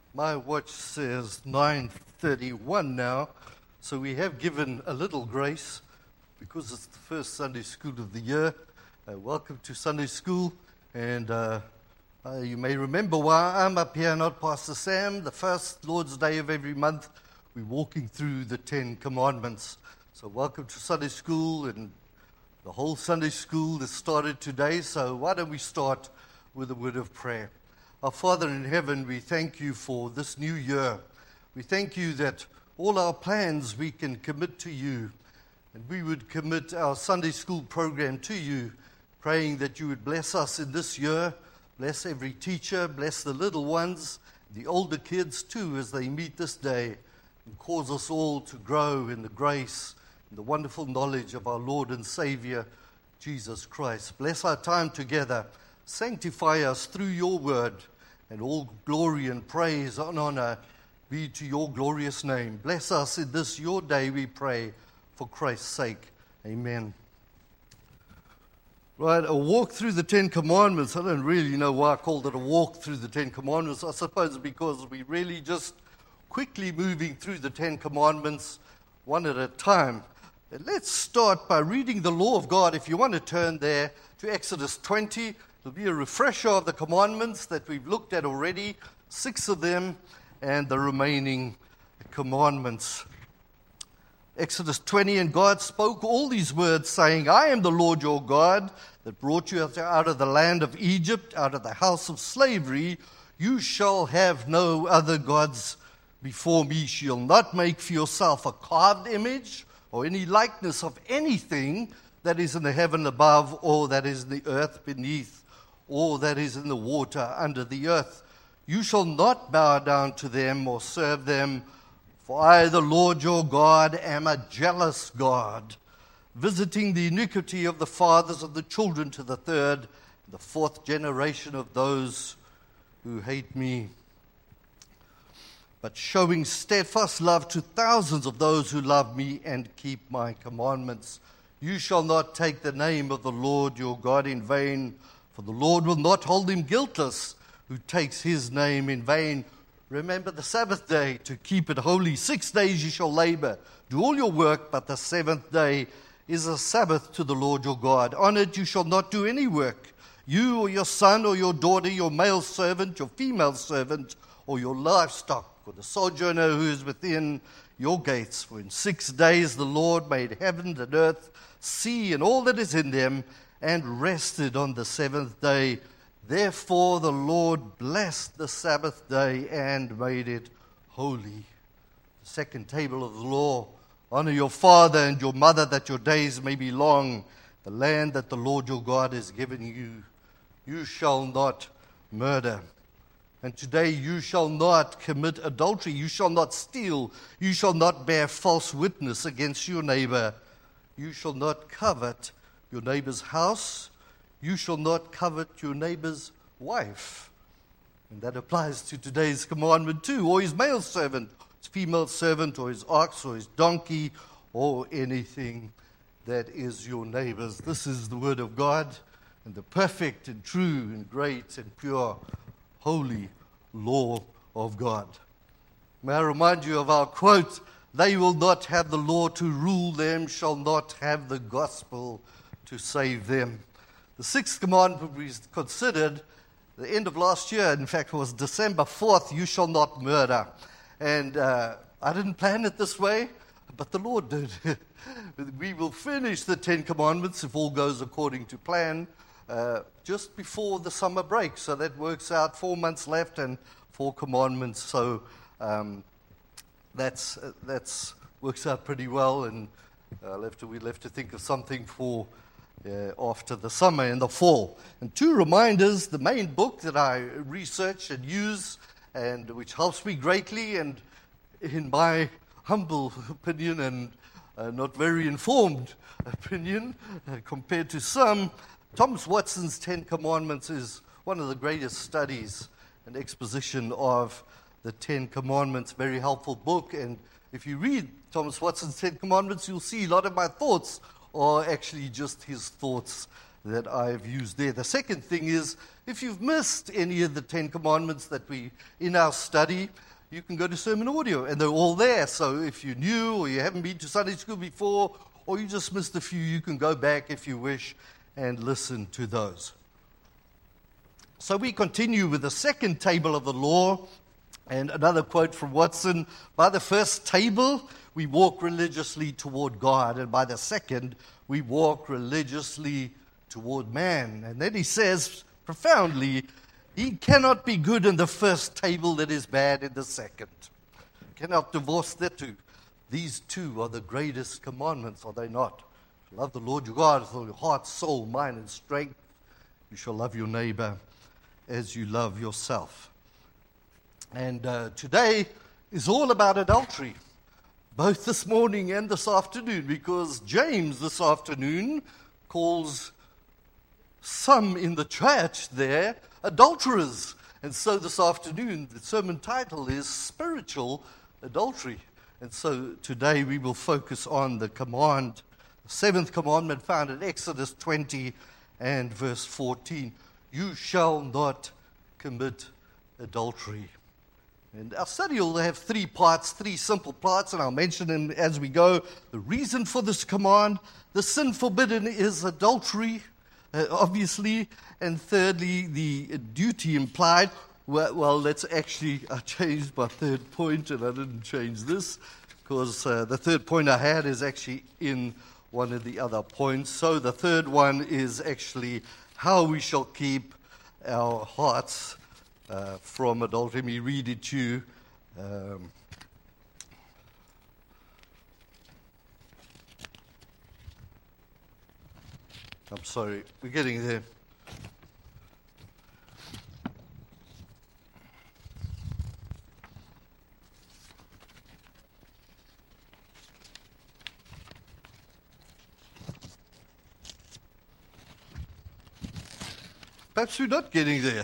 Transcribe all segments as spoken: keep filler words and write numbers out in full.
My watch says nine thirty-one now, so we have given a little grace because it's the first Sunday school of the year. Uh, welcome to Sunday school, and uh, uh, you may remember why I'm up here, not Pastor Sam. The first Lord's Day of every month, we're walking through the Ten Commandments. So welcome to Sunday school, and the whole Sunday school has started today, so why don't we start with a word of prayer. Our Father in heaven, we thank you for this new year. We thank you that all our plans we can commit to you, and we would commit our Sunday school program to you, praying that you would bless us in this year, bless every teacher, bless the little ones, the older kids too as they meet this day, and cause us all to grow in the grace and the wonderful knowledge of our Lord and Savior, Jesus Christ. Bless our time together. Sanctify us through your word, and all glory and praise and honor be to your glorious name. Bless us in this your day, we pray, for Christ's sake. Amen. Right, a walk through the Ten Commandments. I don't really know why I called it a walk through the Ten Commandments. I suppose because we really just quickly moving through the Ten Commandments one at a time. Let's start by reading the law of God. If you want to turn there to Exodus twenty, it'll be a refresher of the commandments that we've looked at already, six of them, and the remaining commandments. Exodus twenty, and God spoke all these words, saying, I am the Lord your God that brought you out of the land of Egypt, out of the house of slavery. You shall have no other gods before me. You shall not make for yourself a carved image or any likeness of anything that is in the heaven above, or that is in the earth beneath, or that is in the water under the earth. You shall not bow down to them or serve them, for I, the Lord your God, am a jealous God, visiting the iniquity of the fathers of the children to the third and the fourth generation of those who hate me, but showing steadfast love to thousands of those who love me and keep my commandments. You shall not take the name of the Lord your God in vain, for the Lord will not hold him guiltless who takes his name in vain. Remember the Sabbath day to keep it holy. Six days you shall labor, do all your work, but the seventh day is a Sabbath to the Lord your God. On it you shall not do any work, you or your son or your daughter, your male servant, your female servant, or your livestock, or the sojourner who is within your gates. For in six days the Lord made heaven and earth, sea, and all that is in them, and rested on the seventh day. Therefore the Lord blessed the Sabbath day and made it holy. The second table of the law, honor your father and your mother, that your days may be long, the land that the Lord your God has given you. You shall not murder. And today you shall not commit adultery. You shall not steal. You shall not bear false witness against your neighbor. You shall not covet your neighbor's house. You shall not covet your neighbor's wife. And that applies to today's commandment too. Or his male servant, his female servant, or his ox, or his donkey, or anything that is your neighbor's. This is the word of God, and the perfect and true and great and pure, holy law of God. May I remind you of our quote, they will not have the law to rule them, shall not have the gospel to save them. The sixth commandment we considered the end of last year, in fact, was December fourth, you shall not murder. And uh, I didn't plan it this way, but the Lord did. We will finish the Ten Commandments, if all goes according to plan, uh, just before the summer break. So that works out four months left and four commandments. So um, that's uh, that's works out pretty well, and uh, we'll have to, we'll have to think of something for Uh, after the summer and the fall. And two reminders, the main book that I research and use, and which helps me greatly, and in my humble opinion and uh, not very informed opinion uh, compared to some, Thomas Watson's Ten Commandments is one of the greatest studies and exposition of the Ten Commandments. Very helpful book, and if you read Thomas Watson's Ten Commandments, you'll see a lot of my thoughts are actually just his thoughts that I've used there. The second thing is, if you've missed any of the Ten Commandments that we in our study, you can go to Sermon Audio, and they're all there. So if you're new or you haven't been to Sunday school before, or you just missed a few, you can go back if you wish and listen to those. So we continue with the second table of the law, and another quote from Watson: by the first table, we walk religiously toward God, and by the second, we walk religiously toward man. And then he says, profoundly, he cannot be good in the first table that is bad in the second. Cannot divorce the two. These two are the greatest commandments, are they not? Love the Lord your God with all your heart, soul, mind, and strength. You shall love your neighbor as you love yourself. And uh, today is all about adultery, both this morning and this afternoon, because James this afternoon calls some in the church there adulterers. And so this afternoon, the sermon title is Spiritual Adultery. And so today we will focus on the command, the seventh commandment found in Exodus twenty and verse fourteen. You shall not commit adultery. And our study will have three parts, three simple parts, and I'll mention them as we go. The reason for this command, the sin forbidden is adultery, uh, obviously, and thirdly, the duty implied. Well, well, that's actually, I changed my third point, and I didn't change this, because uh, the third point I had is actually in one of the other points. So the third one is actually how we shall keep our hearts Uh, from adultery. Let me read it to you. Um, I'm sorry, we're getting there. Perhaps we're not getting there.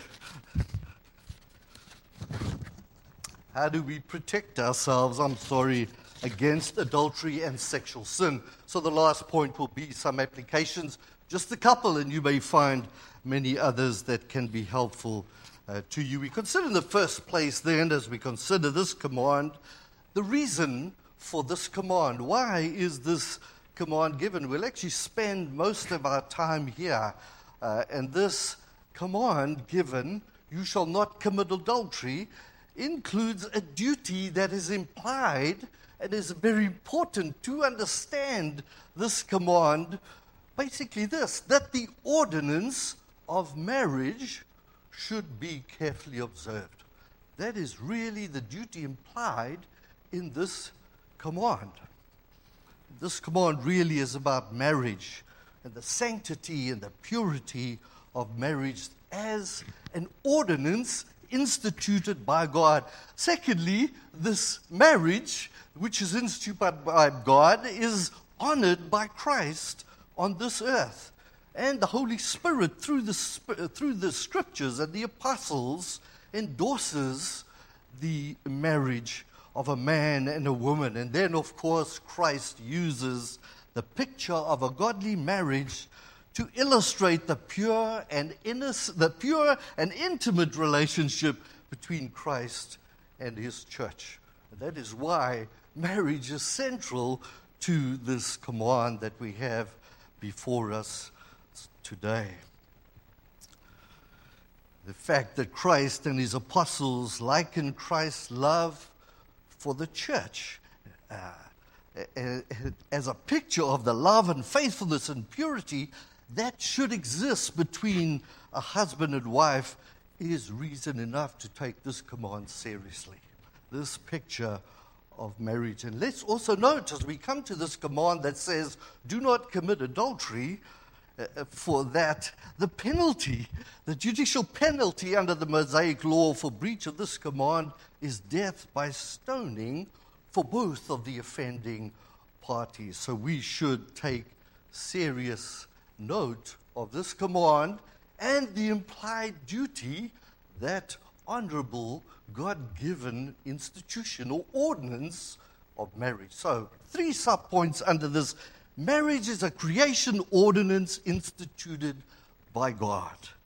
How do we protect ourselves, I'm sorry, against adultery and sexual sin? So the last point will be some applications, just a couple, and you may find many others that can be helpful uh, to you. We consider in the first place then, as we consider this command, the reason for this command. Why is this command given? We'll actually spend most of our time here, uh, and this command given, you shall not commit adultery, includes a duty that is implied and is very important to understand this command. Basically this, that the ordinance of marriage should be carefully observed. That is really the duty implied in this command. This command really is about marriage and the sanctity and the purity of marriage as an ordinance instituted by God. Secondly, this marriage, which is instituted by God, is honored by Christ on this earth. And the Holy Spirit, through the, through the scriptures and the apostles, endorses the marriage of a man and a woman. And then, of course, Christ uses the picture of a godly marriage to illustrate the pure and innocent, the pure and intimate relationship between Christ and his church. And that is why marriage is central to this command that we have before us today. The fact that Christ and his apostles liken Christ's love for the church uh, as a picture of the love and faithfulness and purity that should exist between a husband and wife is reason enough to take this command seriously. This picture of marriage. And let's also note, as we come to this command that says, do not commit adultery, uh, for that, the penalty, the judicial penalty under the Mosaic law for breach of this command is death by stoning for both of the offending parties. So we should take serious note of this command and the implied duty, that honorable God-given institution or ordinance of marriage. So, three sub-points under this. Marriage is a creation ordinance instituted by God.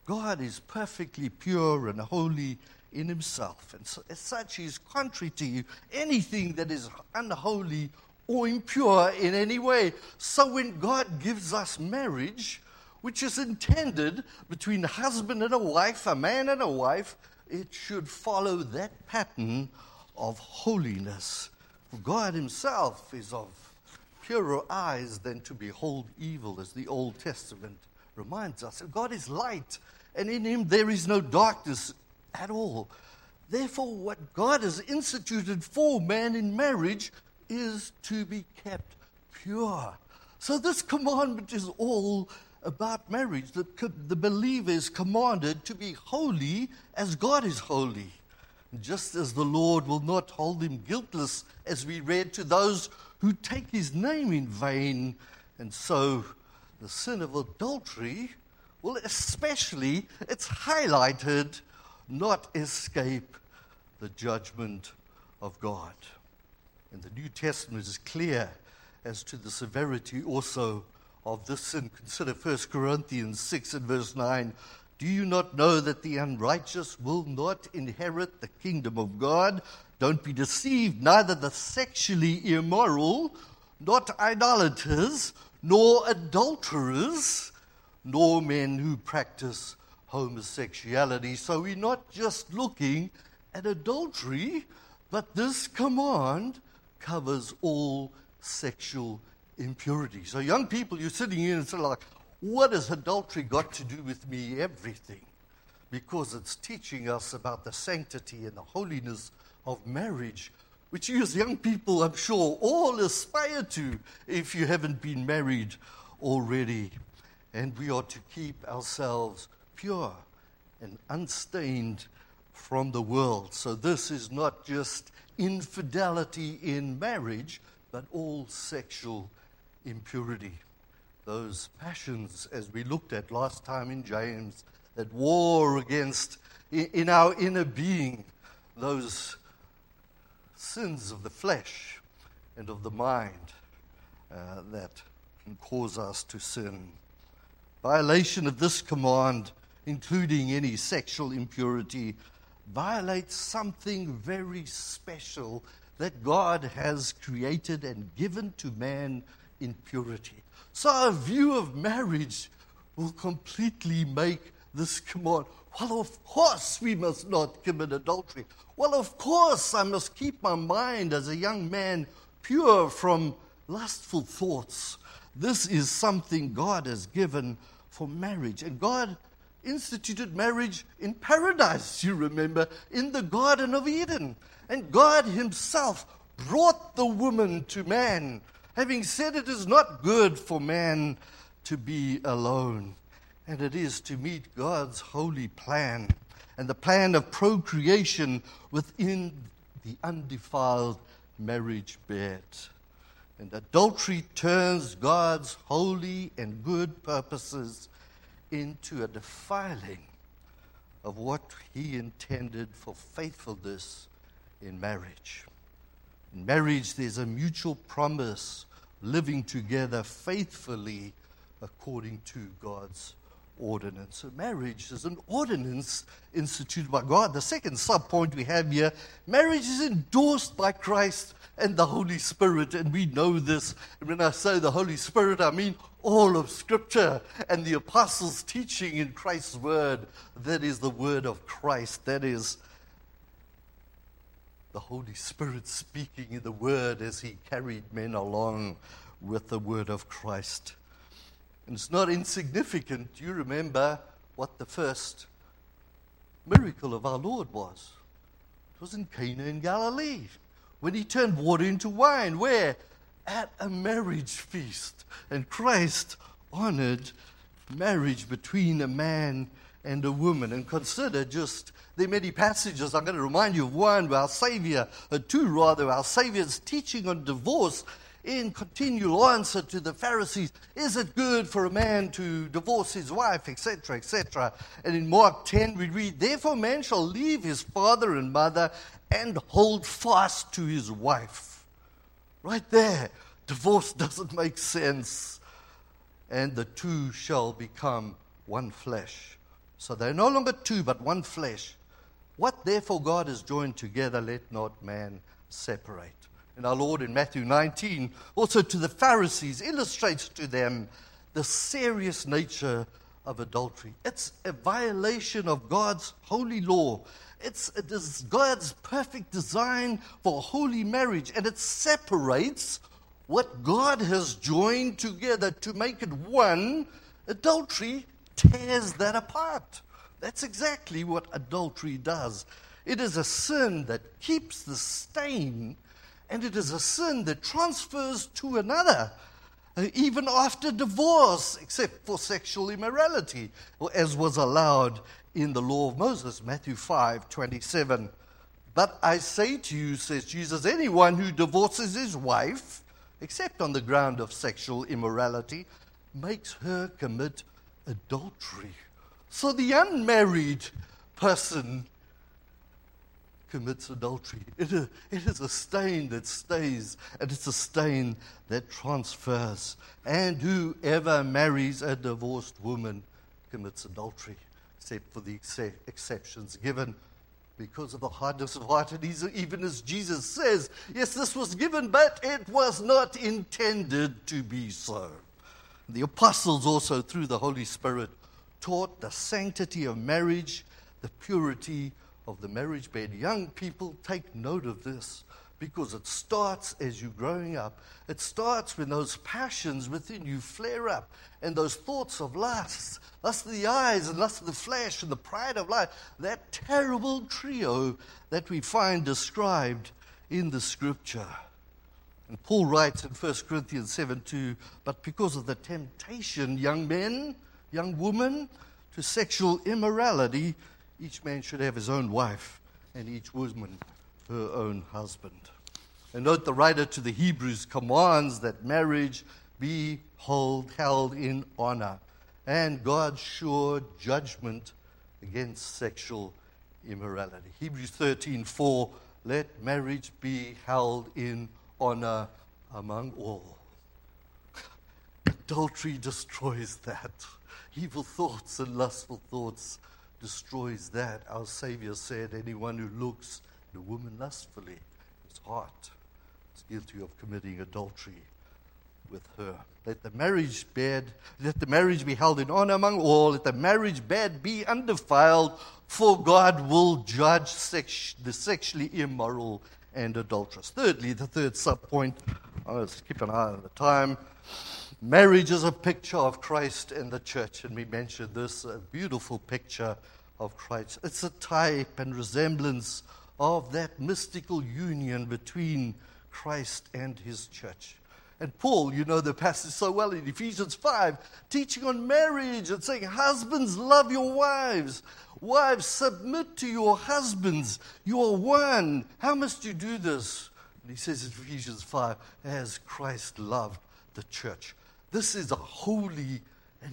God is perfectly pure and holy in himself. And so, as such, he is contrary to anything that is unholy or impure in any way. So when God gives us marriage, which is intended between a husband and a wife, a man and a wife, it should follow that pattern of holiness. For God himself is of purer eyes than to behold evil, as the Old Testament reminds us. And God is light, and in him there is no darkness at all. Therefore, what God has instituted for man in marriage is to be kept pure. So this commandment is all about marriage. The, the believer is commanded to be holy as God is holy. Just as the Lord will not hold him guiltless, as we read, to those who take his name in vain. And so the sin of adultery will especially, it's highlighted, not escape the judgment of God. And the New Testament is clear as to the severity also of this sin. Consider First Corinthians six and verse nine. Do you not know that the unrighteous will not inherit the kingdom of God? Don't be deceived, neither the sexually immoral, not idolaters, nor adulterers, nor men who practice homosexuality. So we're not just looking at adultery, but this command covers all sexual impurity. So young people, you're sitting here and saying, like, what has adultery got to do with me? Everything. Because it's teaching us about the sanctity and the holiness of marriage, which you as young people, I'm sure, all aspire to if you haven't been married already. And we are to keep ourselves pure and unstained from the world. So this is not just infidelity in marriage, but all sexual impurity. Those passions, as we looked at last time in James, that war against, in our inner being, those sins of the flesh and of the mind uh, that can cause us to sin. Violation of this command, including any sexual impurity, violates something very special that God has created and given to man in purity. So our view of marriage will completely make this command. Well, of course we must not commit adultery. Well, of course I must keep my mind as a young man pure from lustful thoughts. This is something God has given for marriage. And God instituted marriage in paradise, you remember, in the Garden of Eden. And God himself brought the woman to man, having said it is not good for man to be alone. And it is to meet God's holy plan and the plan of procreation within the undefiled marriage bed. And adultery turns God's holy and good purposes into a defiling of what he intended for faithfulness in marriage. In marriage, there's a mutual promise, living together faithfully according to God's ordinance. So marriage is an ordinance instituted by God. The second sub-point we have here, marriage is endorsed by Christ and the Holy Spirit, and we know this. And when I say the Holy Spirit, I mean all of Scripture and the apostles' teaching in Christ's word. That is the word of Christ. That is the Holy Spirit speaking in the word as he carried men along with the word of Christ. And it's not insignificant. You remember what the first miracle of our Lord was. It was in Cana in Galilee, when he turned water into wine. Where? At a marriage feast. And Christ honored marriage between a man and a woman. And consider just, there are many passages. I'm going to remind you of one where our Savior, or two rather, our Savior's teaching on divorce in continual answer to the Pharisees. Is it good for a man to divorce his wife, et cetera, et cetera? And in Mark ten we read, therefore man shall leave his father and mother and hold fast to his wife. Right there, divorce doesn't make sense. And the two shall become one flesh. So they're no longer two, but one flesh. What therefore God has joined together, let not man separate. And our Lord in Matthew nineteen, also to the Pharisees, illustrates to them the serious nature of adultery. It's a violation of God's holy law. It's, it is God's perfect design for holy marriage, and it separates what God has joined together to make it one. Adultery tears that apart. That's exactly what adultery does. It is a sin that keeps the stain, and it is a sin that transfers to another, uh, even after divorce, except for sexual immorality, as was allowed in the law of Moses, Matthew five twenty-seven. But I say to you, says Jesus, anyone who divorces his wife, except on the ground of sexual immorality, makes her commit adultery. So the unmarried person commits adultery. It is, it is a stain that stays, and it's a stain that transfers. And whoever marries a divorced woman commits adultery, except for the ex- exceptions given because of the hardness of heart. And even as Jesus says, yes, this was given, but it was not intended to be so. The apostles also, through the Holy Spirit, taught the sanctity of marriage, the purity of the marriage bed. Young people, take note of this, because it starts as you're growing up. It starts when those passions within you flare up, and those thoughts of lust, lust of the eyes and lust of the flesh and the pride of life, that terrible trio that we find described in the Scripture. And Paul writes in First Corinthians seven two, but because of the temptation, young men, young women, to sexual immorality, each man should have his own wife, and each woman her own husband. And note the writer to the Hebrews commands that marriage be hold, held in honor, and God's sure judgment against sexual immorality. Hebrews thirteen four, let marriage be held in honor among all. Adultery destroys that. Evil thoughts and lustful thoughts destroys that. Our Savior said, anyone who looks at a woman lustfully, his heart is guilty of committing adultery with her. Let the marriage bed, let the marriage be held in honor among all. Let the marriage bed be undefiled, for God will judge sex, the sexually immoral and adulterous. Thirdly, the third subpoint, I'll keep an eye on the time. Marriage is a picture of Christ and the church, and we mentioned this, a beautiful picture of Christ. It's a type and resemblance of that mystical union between Christ and his church. And Paul, you know the passage so well in Ephesians five, teaching on marriage and saying, husbands, love your wives. Wives, submit to your husbands. You are one. How must you do this? And he says in Ephesians five, as Christ loved the church. This is a holy and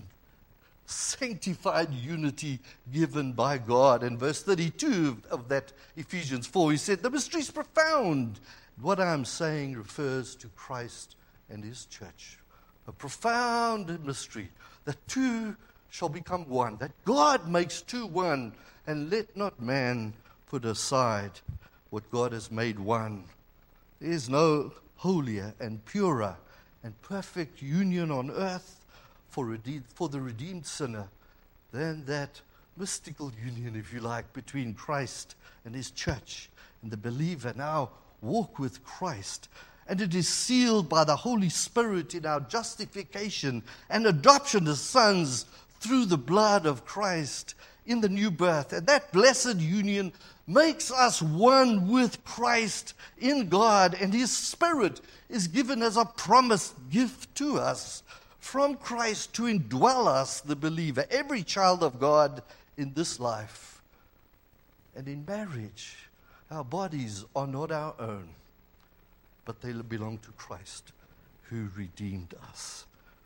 sanctified unity given by God. In verse thirty-two of that Ephesians four, he said, the mystery is profound. What I'm saying refers to Christ and his church. A profound mystery, that two shall become one, that God makes two one, and let not man put aside what God has made one. There is no holier and purer and perfect union on earth for, redeemed, for the redeemed sinner than that mystical union, if you like, between Christ and his church. And the believer now walk with Christ. And it is sealed by the Holy Spirit in our justification and adoption as sons through the blood of Christ in the new birth. And that blessed union makes us one with Christ in God, and his Spirit is given as a promised gift to us from Christ to indwell us, the believer, every child of God in this life. And in marriage, our bodies are not our own, but they belong to Christ who redeemed us.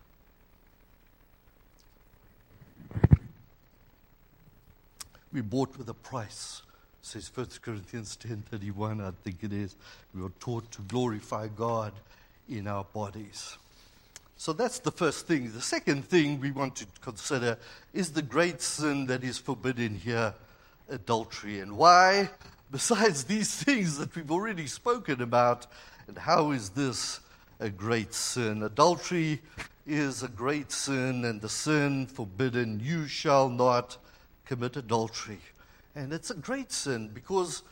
We bought with a price, says First Corinthians ten thirty-one, I think it is. We are taught to glorify God in our bodies. So that's the first thing. The second thing we want to consider is the great sin that is forbidden here, adultery. And why? Besides these things that we've already spoken about, and how is this a great sin? Adultery is a great sin, and the sin forbidden, you shall not commit adultery. And it's a great sin because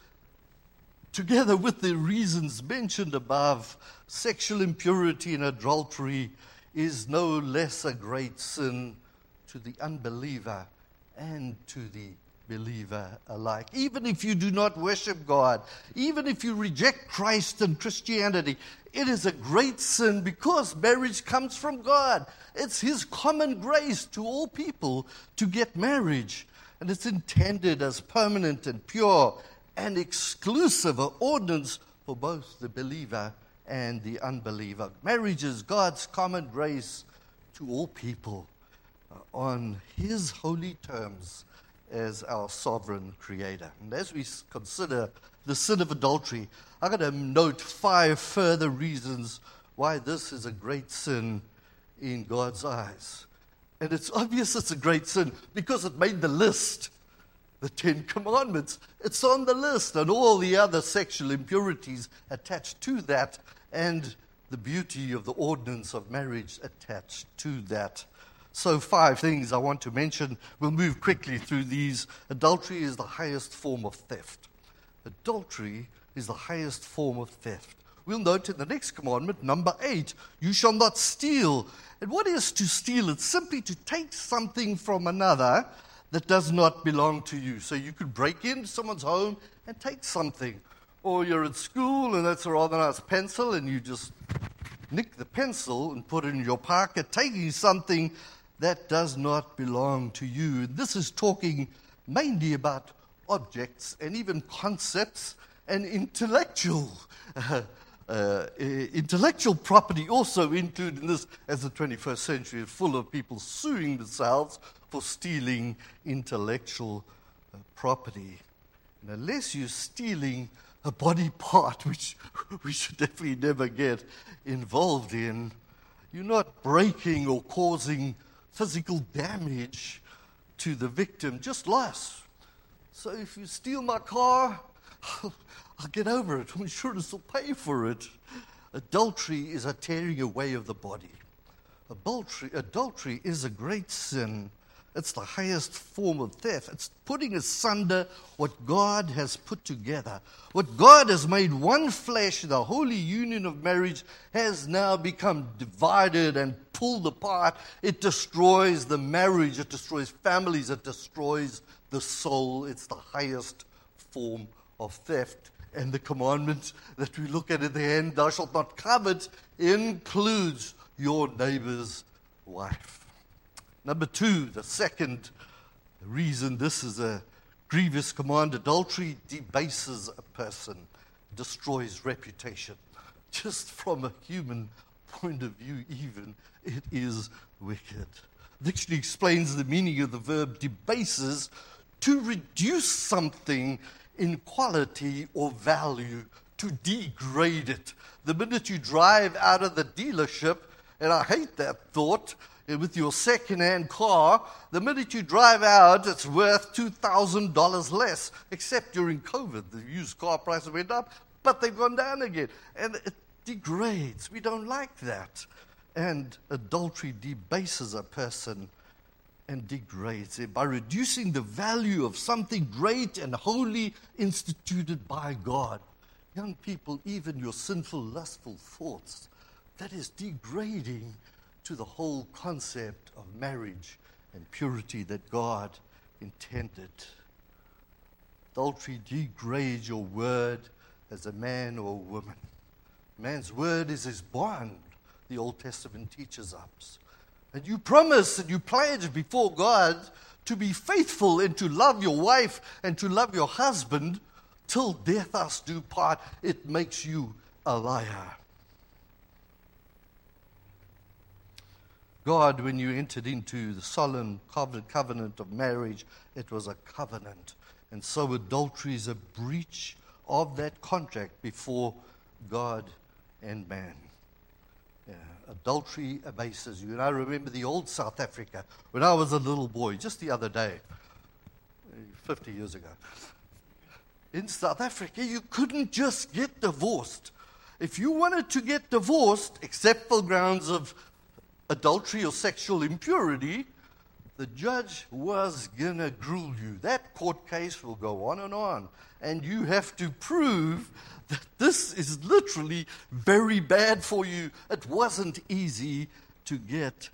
together with the reasons mentioned above, sexual impurity and adultery is no less a great sin to the unbeliever and to the believer alike. Even if you do not worship God, even if you reject Christ and Christianity, it is a great sin because marriage comes from God. It's His common grace to all people to get marriage. And it's intended as permanent and pure and exclusive, an ordinance for both the believer and the unbeliever. Marriage is God's common grace to all people uh, on His holy terms as our sovereign creator. And as we consider the sin of adultery, I'm going to note five further reasons why this is a great sin in God's eyes. And it's obvious it's a great sin because it made the list. The Ten Commandments, it's on the list, and all the other sexual impurities attached to that, and the beauty of the ordinance of marriage attached to that. So five things I want to mention. We'll move quickly through these. Adultery is the highest form of theft. Adultery is the highest form of theft. We'll note in the next commandment, number eight, you shall not steal. And what is to steal? It's simply to take something from another that does not belong to you. So you could break into someone's home and take something. Or you're at school and that's a rather nice pencil and you just nick the pencil and put it in your pocket, taking something that does not belong to you. This is talking mainly about objects and even concepts and intellectual uh, uh, intellectual property also included in this, as the twenty-first century is full of people suing themselves for stealing intellectual uh, property. And unless you're stealing a body part, which we should definitely never get involved in, you're not breaking or causing physical damage to the victim, just loss. So if you steal my car, I'll get over it. Insurance will pay for it. Adultery is a tearing away of the body. Adultery, adultery is a great sin. It's the highest form of theft. It's putting asunder what God has put together. What God has made one flesh, the holy union of marriage, has now become divided and pulled apart. It destroys the marriage. It destroys families. It destroys the soul. It's the highest form of theft. And the commandment that we look at at the end, thou shalt not covet, includes your neighbor's wife. Number two, the second reason this is a grievous command, adultery debases a person, destroys reputation. Just from a human point of view even, it is wicked. The dictionary explains the meaning of the verb debases, to reduce something in quality or value, to degrade it. The minute you drive out of the dealership, and I hate that thought, with your second-hand car, the minute you drive out, it's worth two thousand dollars less, except during COVID. The used car prices went up, but they've gone down again. And it degrades. We don't like that. And adultery debases a person and degrades it by reducing the value of something great and holy instituted by God. Young people, even your sinful, lustful thoughts, that is degrading to the whole concept of marriage and purity that God intended. Adultery degrades your word as a man or a woman. Man's word is his bond, the Old Testament teaches us. And you promise and you pledge before God to be faithful and to love your wife and to love your husband till death us do part. It makes you a liar. God, when you entered into the solemn covenant of marriage, it was a covenant. And so adultery is a breach of that contract before God and man. Yeah, adultery abases you. And I remember the old South Africa when I was a little boy, just the other day, fifty years ago. In South Africa, you couldn't just get divorced. If you wanted to get divorced, except for grounds of adultery or sexual impurity, the judge was going to gruel you. That court case will go on and on. And you have to prove that this is literally very bad for you. It wasn't easy to get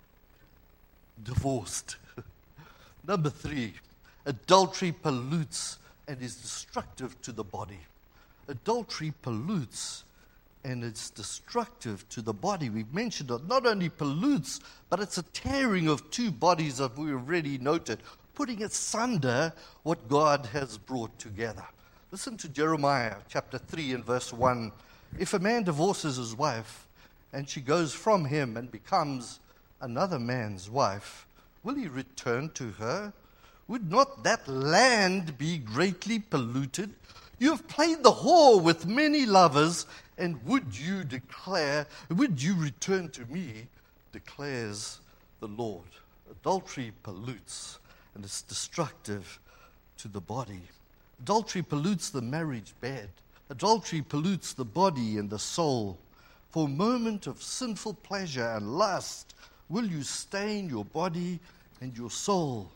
divorced. Number three, adultery pollutes and is destructive to the body. Adultery pollutes and it's destructive to the body. We've mentioned it. Not only pollutes, but it's a tearing of two bodies that we already noted, putting asunder what God has brought together. Listen to Jeremiah chapter three and verse one. If a man divorces his wife and she goes from him and becomes another man's wife, will he return to her? Would not that land be greatly polluted? You have played the whore with many lovers, and would you declare, would you return to me, declares the Lord. Adultery pollutes, and it's destructive to the body. Adultery pollutes the marriage bed. Adultery pollutes the body and the soul. For a moment of sinful pleasure and lust, will you stain your body and your soul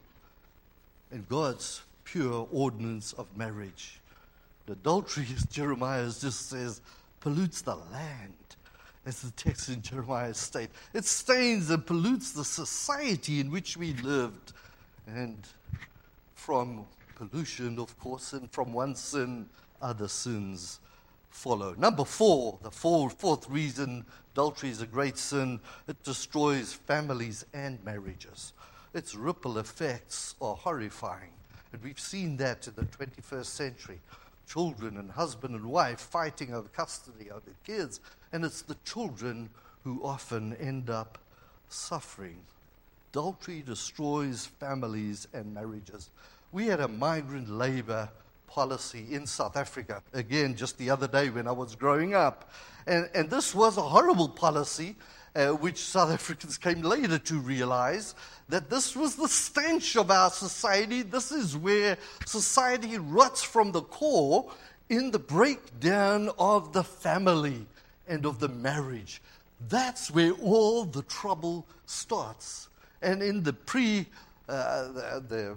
and God's pure ordinance of marriage? Adultery, as Jeremiah just says, pollutes the land, as the text in Jeremiah states. It stains and pollutes the society in which we lived. And from pollution, of course, and from one sin, other sins follow. Number four, the four, fourth reason adultery is a great sin, it destroys families and marriages. Its ripple effects are horrifying. And we've seen that in the twenty-first century. Children and husband and wife fighting over custody of their kids, and it's the children who often end up suffering. Adultery destroys families and marriages. We had a migrant labor policy in South Africa, again, just the other day when I was growing up. And, and this was a horrible policy, uh, which South Africans came later to realize that this was the stench of our society. This is where society rots from the core in the breakdown of the family and of the marriage. That's where all the trouble starts. And in the pre uh, the, the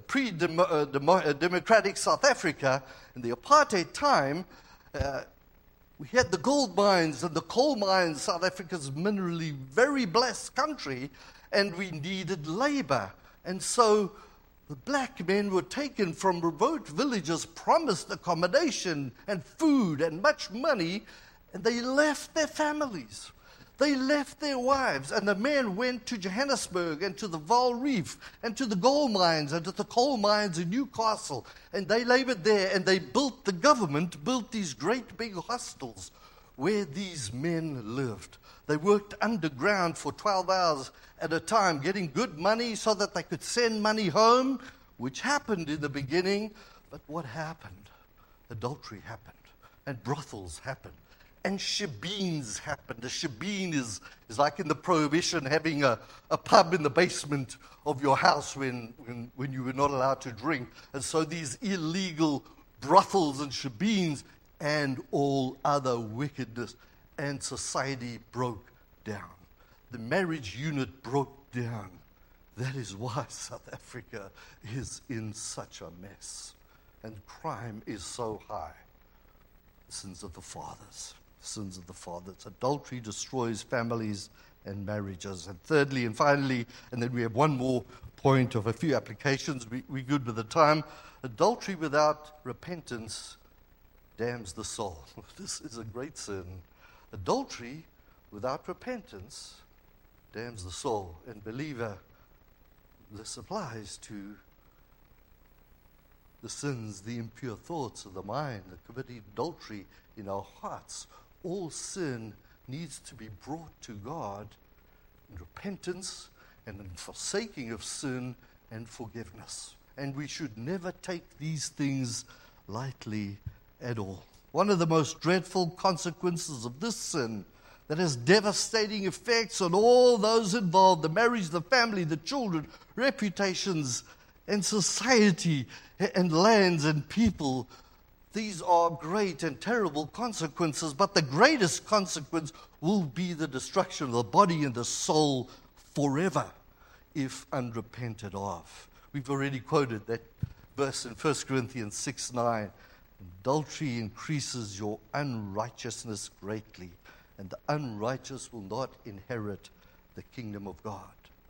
pre-democratic South Africa, in the apartheid time, uh, we had the gold mines and the coal mines. South Africa's minerally very blessed country, and we needed labor. And so the black men were taken from remote villages, promised accommodation and food and much money, and they left their families. They left their wives, and the men went to Johannesburg and to the Vaal Reef and to the gold mines and to the coal mines in Newcastle, and they labored there, and they built, the government built these great big hostels where these men lived. They worked underground for twelve hours at a time, getting good money so that they could send money home, which happened in the beginning. But what happened? Adultery happened, and brothels happened, and shebeens happened. A shebeen is, is like in the Prohibition, having a, a pub in the basement of your house when, when, when you were not allowed to drink. And so these illegal brothels and shebeens and all other wickedness, and society broke down. The marriage unit broke down. That is why South Africa is in such a mess. And crime is so high. Sins of the fathers. Sins of the fathers. Adultery destroys families and marriages. And thirdly and finally, and then we have one more point of a few applications. We, we're good with the time. Adultery without repentance damns the soul. This is a great sin. Adultery without repentance damns the soul. And believer, this applies to the sins, the impure thoughts of the mind, the committing adultery in our hearts. All sin needs to be brought to God in repentance and in forsaking of sin and forgiveness. And we should never take these things lightly at all. One of the most dreadful consequences of this sin that has devastating effects on all those involved, the marriage, the family, the children, reputations, and society, and lands and people. These are great and terrible consequences, but the greatest consequence will be the destruction of the body and the soul forever, if unrepented of. We've already quoted that verse in First Corinthians six nine. Adultery increases your unrighteousness greatly, and the unrighteous will not inherit the kingdom of God.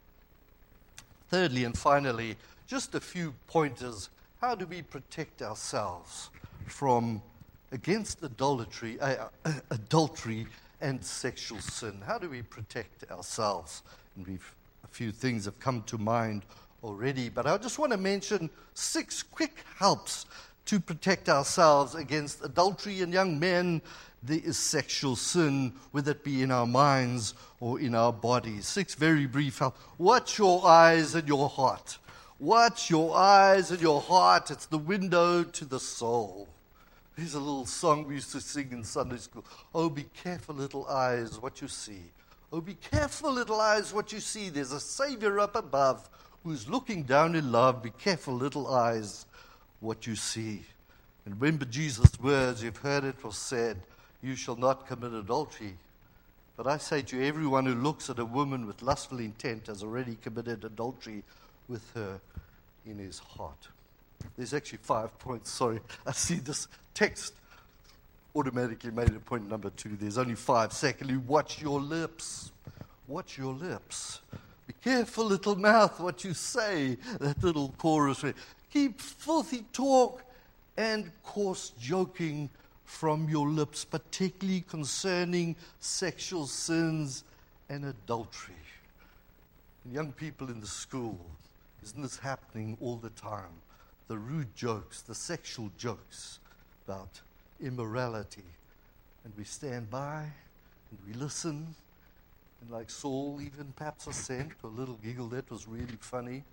Thirdly and finally, just a few pointers. How do we protect ourselves from against idolatry, uh, uh, adultery and sexual sin? How do we protect ourselves? And we've, a few things have come to mind already, but I just want to mention six quick helps to protect ourselves against adultery in young men. There is sexual sin, whether it be in our minds or in our bodies. Six very brief helps. Watch your eyes and your heart. Watch your eyes and your heart. It's the window to the soul. There's a little song we used to sing in Sunday school. Oh, be careful, little eyes, what you see. Oh, be careful, little eyes, what you see. There's a Savior up above who's looking down in love. Be careful, little eyes, what you see. And remember Jesus' words, you've heard it was said, you shall not commit adultery. But I say to you, everyone who looks at a woman with lustful intent has already committed adultery with her in his heart. There's actually five points. Sorry, I see this text automatically made it point number two. There's only five. Secondly, watch your lips. Watch your lips. Be careful, little mouth, what you say. That little chorus. Keep filthy talk and coarse joking from your lips, particularly concerning sexual sins and adultery. And young people in the school, isn't this happening all the time? The rude jokes, the sexual jokes about immorality. And we stand by and we listen. And like Saul, even perhaps assent or a little giggle, that was really funny.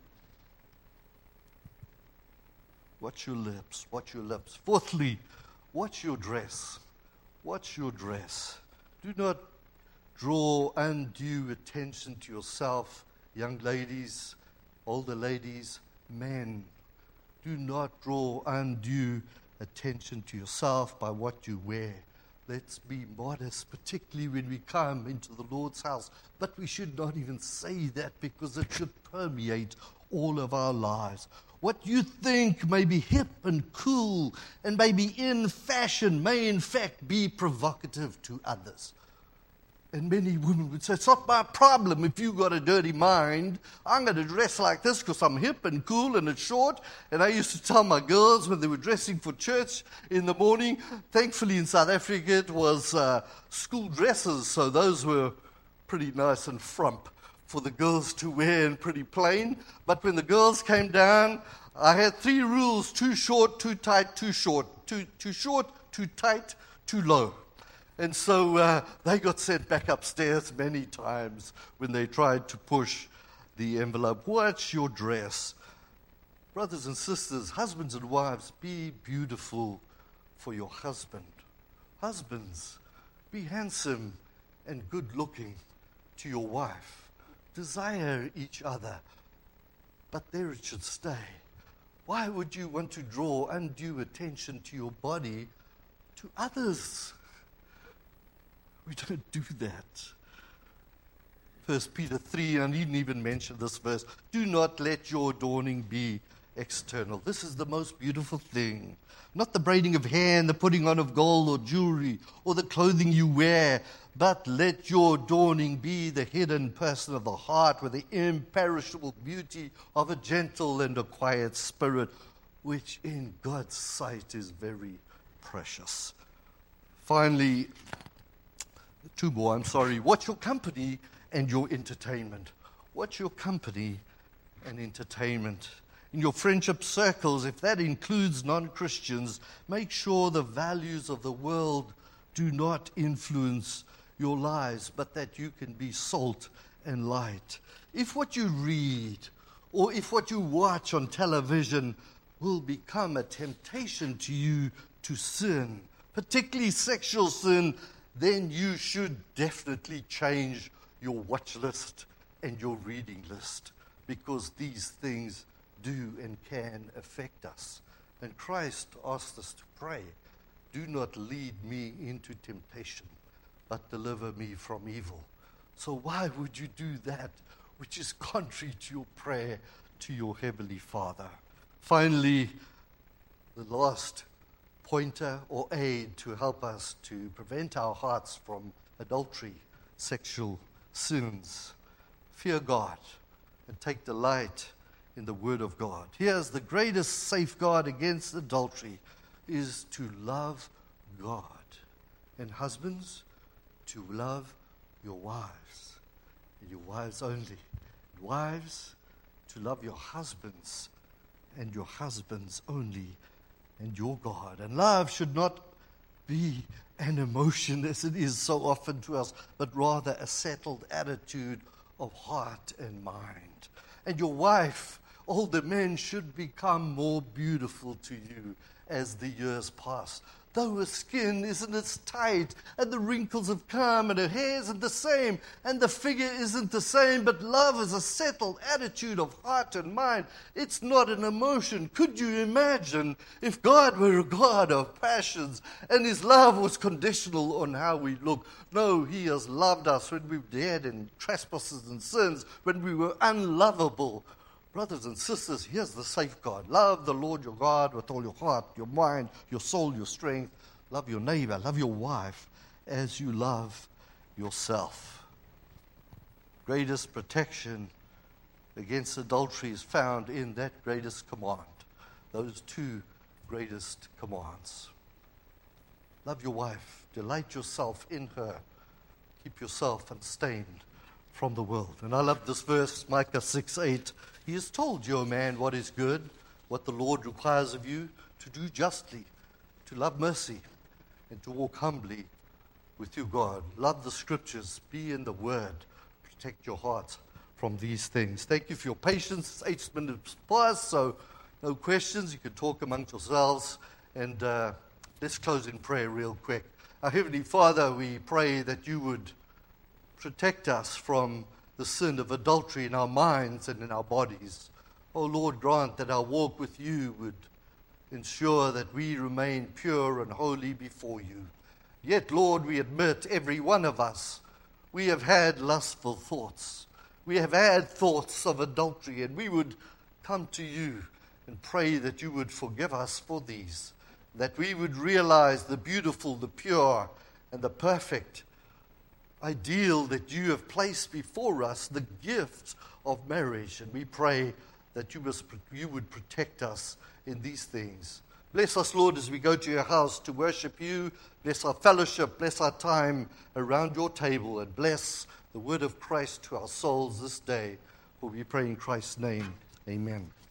Watch your lips, watch your lips. Fourthly, watch your dress. Watch your dress. Do not draw undue attention to yourself, young ladies, older ladies, men. Do not draw undue attention to yourself by what you wear. Let's be modest, particularly when we come into the Lord's house. But we should not even say that because it should permeate all of our lives. What you think may be hip and cool and may be in fashion may in fact be provocative to others. And many women would say, it's not my problem if you've got a dirty mind. I'm going to dress like this because I'm hip and cool and it's short. And I used to tell my girls when they were dressing for church in the morning, thankfully in South Africa it was uh, school dresses, so those were pretty nice and frump for the girls to wear and pretty plain. But when the girls came down, I had three rules: too short, too tight, too short. Too, too short, too tight, too low. And so uh, they got sent back upstairs many times when they tried to push the envelope. Watch your dress. Brothers and sisters, husbands and wives, be beautiful for your husband. Husbands, be handsome and good-looking to your wife. Desire each other, but there it should stay. Why would you want to draw undue attention to your body to others? We don't do that. First Peter three, and I didn't even mention this verse. Do not let your adorning be external. This is the most beautiful thing. Not the braiding of hair and the putting on of gold or jewelry or the clothing you wear, but let your adorning be the hidden person of the heart with the imperishable beauty of a gentle and a quiet spirit, which in God's sight is very precious. Finally, two more, I'm sorry. Watch your company and your entertainment. Watch your company and entertainment. In your friendship circles, if that includes non-Christians, make sure the values of the world do not influence your lives, but that you can be salt and light. If what you read or if what you watch on television will become a temptation to you to sin, particularly sexual sin, then you should definitely change your watch list and your reading list, because these things do and can affect us. And Christ asked us to pray, do not lead me into temptation, but deliver me from evil. So why would you do that which is contrary to your prayer to your Heavenly Father? Finally, the last pointer or aid to help us to prevent our hearts from adultery, sexual sins. Fear God and take delight in the Word of God. Here's the greatest safeguard against adultery, is to love God. And husbands, to love your wives, and your wives only. And wives, to love your husbands, and your husbands only, and your God. And love should not be an emotion as it is so often to us, but rather a settled attitude of heart and mind. And your wife, older men, should become more beautiful to you as the years pass. Though her skin isn't as tight, and the wrinkles have come, and her hair isn't the same, and the figure isn't the same, but love is a settled attitude of heart and mind. It's not an emotion. Could you imagine if God were a God of passions, and His love was conditional on how we look? No, He has loved us when we were dead in trespasses and sins, when we were unlovable. Brothers and sisters, here's the safeguard. Love the Lord your God with all your heart, your mind, your soul, your strength. Love your neighbor, love your wife as you love yourself. Greatest protection against adultery is found in that greatest command. Those two greatest commands. Love your wife. Delight yourself in her. Keep yourself unstained from the world. And I love this verse, Micah six eight. He has told you, O man, what is good, what the Lord requires of you, to do justly, to love mercy, and to walk humbly with your God. Love the Scriptures, be in the Word, protect your heart from these things. Thank you for your patience. It's eight minutes past, so no questions. You can talk amongst yourselves, and uh, let's close in prayer real quick. Our Heavenly Father, we pray that you would protect us from the sin of adultery in our minds and in our bodies. Oh Lord, grant that our walk with you would ensure that we remain pure and holy before you. Yet, Lord, we admit, every one of us, we have had lustful thoughts. We have had thoughts of adultery, and we would come to you and pray that you would forgive us for these, that we would realize the beautiful, the pure, and the perfect ideal that you have placed before us, the gift of marriage. And we pray that you, must, you would protect us in these things. Bless us, Lord, as we go to your house to worship you. Bless our fellowship, bless our time around your table, and bless the word of Christ to our souls this day. For we pray in Christ's name. Amen.